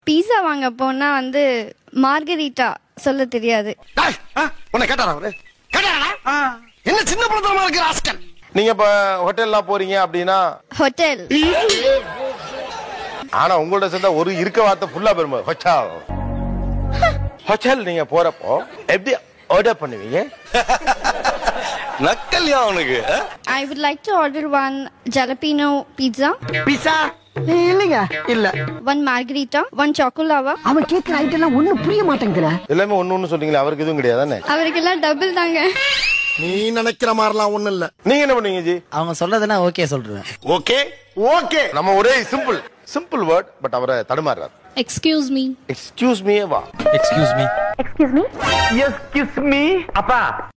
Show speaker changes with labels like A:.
A: பீஸா வாங்க போனா வந்து மார்கரிட்டா சொல்ல தெரியாது.
B: உன்னை கேட்டாரா அவரு? கேட்டாரா? என்ன சின்ன பழத்தனமா இருக்கு ராஸ்கல்.
C: நீங்க இப்ப ஹோட்டல்லாம் போறீங்க அப்படின்னா
A: ஹோட்டல்.
C: ஆனா உங்களோட சேர்ந்தா ஒரு இருக்க வார்த்தை ஃபுல்லா பெருமை. ஹோட்டல் ஹோட்டல் நீங்க போறப்போ எப்படி ஆர்டர் பண்ணுவீங்க?
B: நக்கல்யா அவனுக்கு.
A: I would like to order one jalapeno pizza.
B: பிசா இல்லங்க இல்ல.
A: One margarita, one chocolava.
D: அவன் கேக்குற ஐட்டம் எல்லாம் ஒண்ணும் புரிய மாட்டேங்குதுல.
C: எல்லாமே ஒண்ணு சொல்றீங்களா? அவருக்கு எதுவும் கிடையாதானே?
A: அவருக்கெல்லாம் டபுள் தாங்க.
B: நீ நினைக்கிற மாதிரிலாம் ஒண்ணும் இல்ல.
C: நீங்க என்ன பண்ணுவீங்க ஜி?
E: அவங்க சொல்றதுன்னா ஓகே சொல்றேன்.
B: Okay okay.
C: நம்ம ஒரே சிம்பிள் வேர்ட் பட் அவரை தடுமாறார்.
A: Excuse me.
C: எக்ஸ்கியூஸ் மீ வா.
E: Excuse me.
D: Excuse me.
B: Excuse me. அப்பா